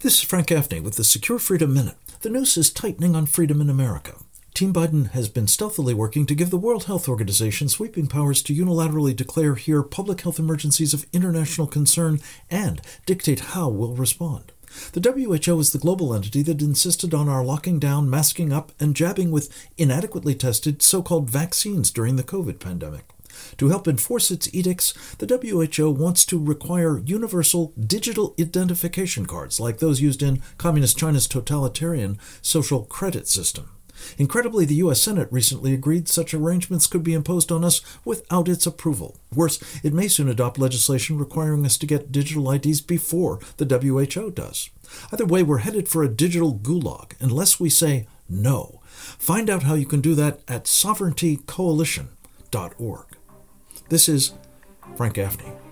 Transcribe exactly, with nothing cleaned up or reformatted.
This is Frank Gaffney with the Secure Freedom Minute. The noose is tightening on freedom in America. Team Biden has been stealthily working to give the World Health Organization sweeping powers to unilaterally declare here public health emergencies of international concern and dictate how we'll respond. The W H O is the global entity that insisted on our locking down, masking up, and jabbing with inadequately tested so-called vaccines during the COVID pandemic. To help enforce its edicts, the W H O wants to require universal digital identification cards like those used in Communist China's totalitarian social credit system. Incredibly, the U S Senate recently agreed such arrangements could be imposed on us without its approval. Worse, it may soon adopt legislation requiring us to get digital I Ds before the W H O does. Either way, we're headed for a digital gulag unless we say no. Find out how you can do that at sovereignty coalition dot org. This is Frank Gaffney.